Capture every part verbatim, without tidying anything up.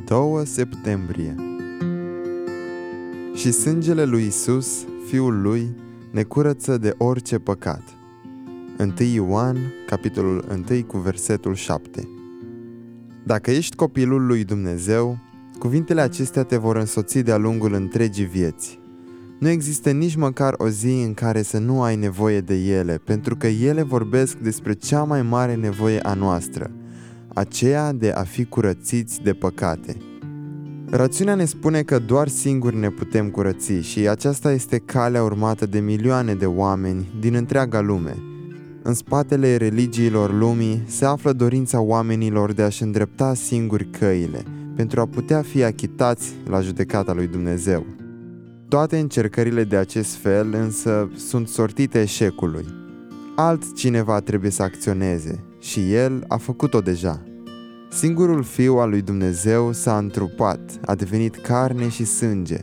doi septembrie. Și sângele lui Isus, Fiul lui, ne curăță de orice păcat. unu Ioan, capitolul unu, cu versetul șapte. Dacă ești copilul lui Dumnezeu, cuvintele acestea te vor însoți de-a lungul întregii vieți. Nu există nici măcar o zi în care să nu ai nevoie de ele, pentru că ele vorbesc despre cea mai mare nevoie a noastră, aceea de a fi curățiți de păcate. Rațiunea ne spune că doar singuri ne putem curăți și aceasta este calea urmată de milioane de oameni din întreaga lume. În spatele religiilor lumii se află dorința oamenilor de a-și îndrepta singuri căile, pentru a putea fi achitați la judecata lui Dumnezeu. Toate încercările de acest fel însă sunt sortite eșecului. Altcineva trebuie să acționeze și El a făcut-o deja. Singurul Fiu al lui Dumnezeu s-a întrupat, a devenit carne și sânge.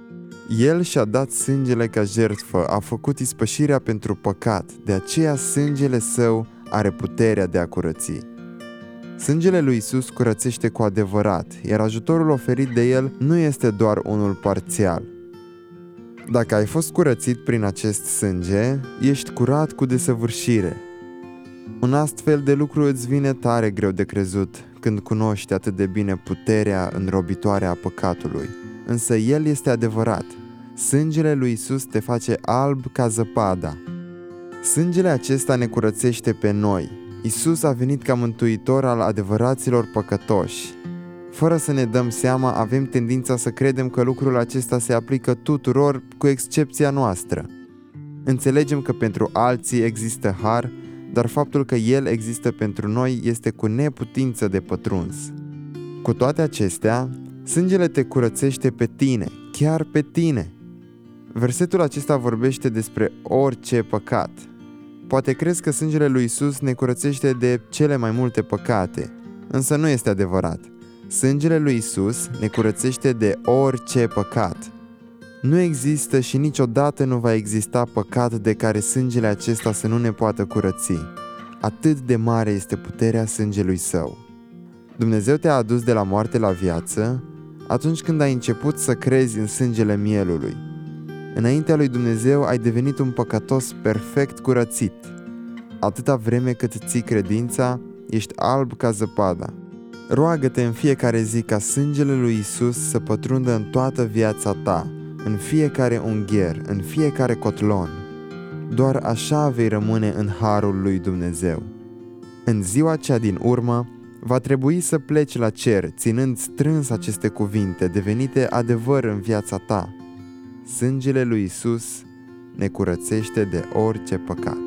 El și-a dat sângele ca jertfă, a făcut ispășirea pentru păcat, de aceea sângele Său are puterea de a curăți. Sângele lui Isus curățește cu adevărat, iar ajutorul oferit de El nu este doar unul parțial. Dacă ai fost curățit prin acest sânge, ești curat cu desăvârșire. Un astfel de lucru îți vine tare greu de crezut când cunoști atât de bine puterea înrobitoare a păcatului. Însă El este adevărat. Sângele lui Isus te face alb ca zăpada. Sângele acesta ne curățește pe noi. Isus a venit ca mântuitor al adevăraților păcătoși. Fără să ne dăm seama, avem tendința să credem că lucrul acesta se aplică tuturor, cu excepția noastră. Înțelegem că pentru alții există har, dar faptul că El există pentru noi este cu neputință de pătruns. Cu toate acestea, sângele te curățește pe tine, chiar pe tine. Versetul acesta vorbește despre orice păcat. Poate crezi că sângele lui Isus ne curățește de cele mai multe păcate, însă nu este adevărat. Sângele lui Isus ne curățește de orice păcat. Nu există și niciodată nu va exista păcat de care sângele acesta să nu ne poată curăți. Atât de mare este puterea sângelui Său. Dumnezeu te-a adus de la moarte la viață atunci când ai început să crezi în sângele mielului. Înaintea lui Dumnezeu ai devenit un păcătos perfect curățit. Atâta vreme cât ții credința, ești alb ca zăpada. Roagă-te în fiecare zi ca sângele lui Isus să pătrundă în toată viața ta, în fiecare ungher, în fiecare cotlon. Doar așa vei rămâne în harul lui Dumnezeu. În ziua cea din urmă, va trebui să pleci la cer, ținând strâns aceste cuvinte, devenite adevăr în viața ta. Sângele lui Isus ne curățește de orice păcat.